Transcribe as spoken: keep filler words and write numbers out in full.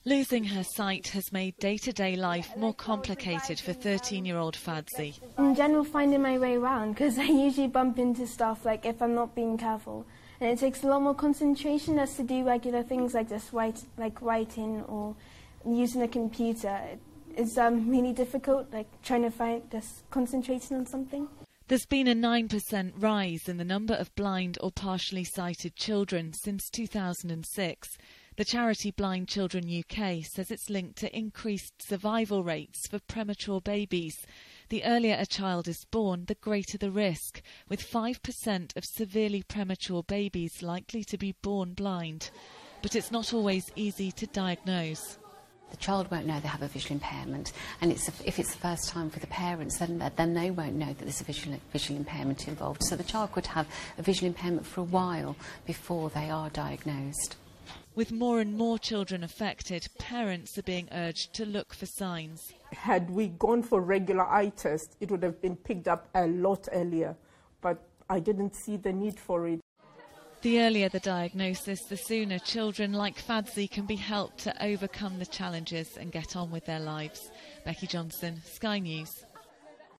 Losing her sight has made day-to-day life more complicated for thirteen-year-old Fadzi. In general, finding my way around, because I usually bump into stuff like if I'm not being careful. And it takes a lot more concentration as to do regular things like just write, like writing or using a computer. It's um, really difficult, like trying to find, just concentrating on something. There's been a nine percent rise in the number of blind or partially sighted children since two thousand six. The charity Blind Children U K says it's linked to increased survival rates for premature babies. The earlier a child is born, the greater the risk, with five percent of severely premature babies likely to be born blind. But it's not always easy to diagnose. The child won't know they have a visual impairment, and it's a, if it's the first time for the parents, then, then they won't know that there's a visual, visual impairment involved. So the child could have a visual impairment for a while before they are diagnosed. With more and more children affected, parents are being urged to look for signs. Had we gone for regular eye tests, it would have been picked up a lot earlier, but I didn't see the need for it. The earlier the diagnosis, the sooner children like Fadzi can be helped to overcome the challenges and get on with their lives. Becky Johnson, Sky News.